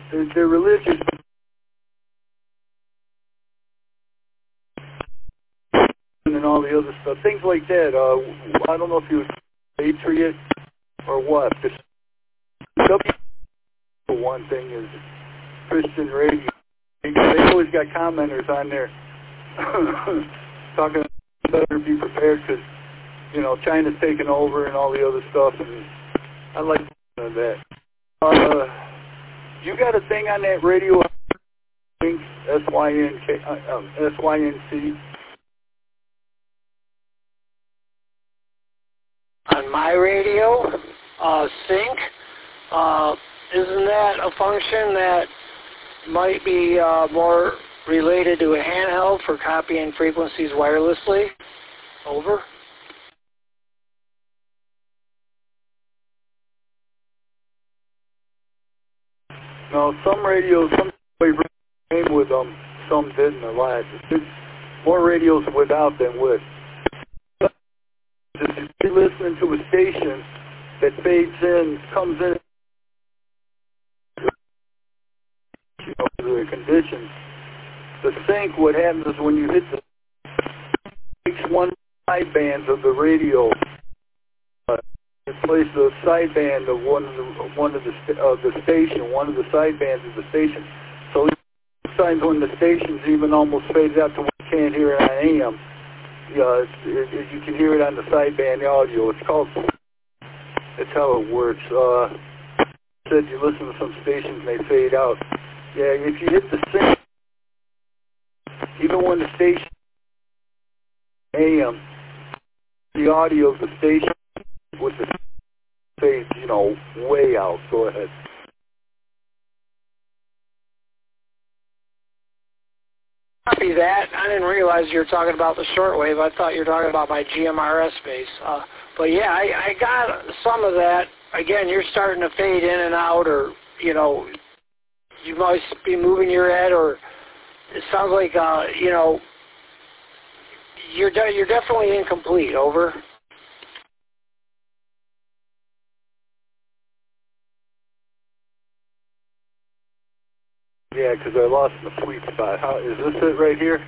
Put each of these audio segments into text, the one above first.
they're religious and all the other stuff, things like that. I don't know if you was Patriot or what. This one thing is Christian radio. They always got commenters on there talking better be prepared because, you know, China's taking over and all the other stuff, and I like that. You got a thing on that radio, SYNC? On my radio, sync, isn't that a function that might be more related to a handheld for copying frequencies wirelessly? Over. No, some radios, some came with them, some didn't. A lot. There's more radios without than with. If you're listening to a station that fades in, comes in, you know, the conditions. The sync, what happens is when you hit the one sidebands of the radio, replace the sideband of one of the station, one of the sidebands of the station. So sometimes when the station's even almost faded out to where you can't hear it on AM, you can hear it on the sideband audio. It's called. That's how it works. Said you listen to some stations and they fade out. Yeah, if you hit the sync, even when the station AM, the audio of the station with the fades, you know, way out. Go ahead. Copy that. I didn't realize you were talking about the shortwave. I thought you were talking about my GMRS base. But yeah, I got some of that. Again, you're starting to fade in and out, or, you know, you might be moving your head, or it sounds like, you know, you're definitely incomplete. Over. Yeah, because I lost the sweet spot. How is this it right here?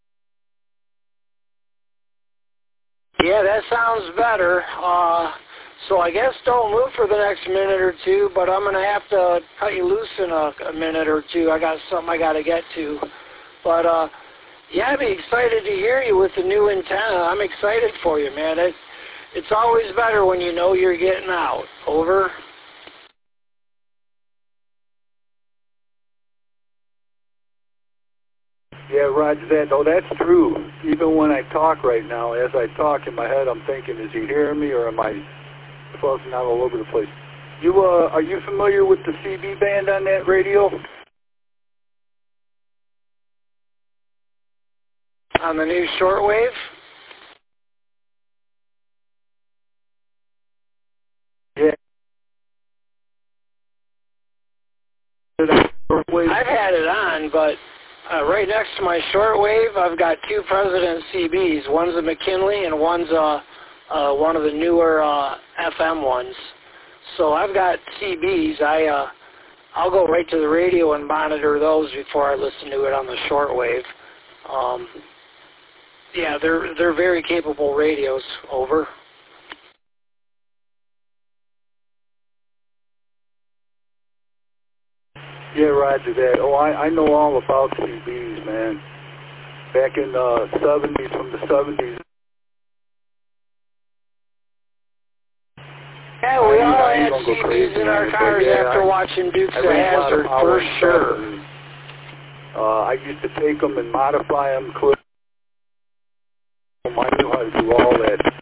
Yeah, that sounds better. So I guess don't move for the next minute or two, but I'm going to have to cut you loose in a minute or two. I got something I got to get to. But, yeah, I'd be excited to hear you with the new antenna. I'm excited for you, man. It's always better when you know you're getting out. Over. Yeah, roger that. Oh, that's true. Even when I talk right now, as I talk in my head, I'm thinking, is he hearing me or am I fuzzing out all over the place? Are you familiar with the CB band on that radio? On the new shortwave? Yeah. I've had it on, but right next to my shortwave, I've got two President CBs. One's a McKinley and one's one of the newer FM ones. So I've got CBs. I'll go right to the radio and monitor those before I listen to it on the shortwave. Yeah, they're very capable radios. Over. Yeah, roger that. Oh, I know all about CBs, man. Back in the 70s, from the 70s. Yeah, we all had CBs in our cars after watching Dukes of Hazzard, for sure. I used to take them and modify them. I knew how to do all that.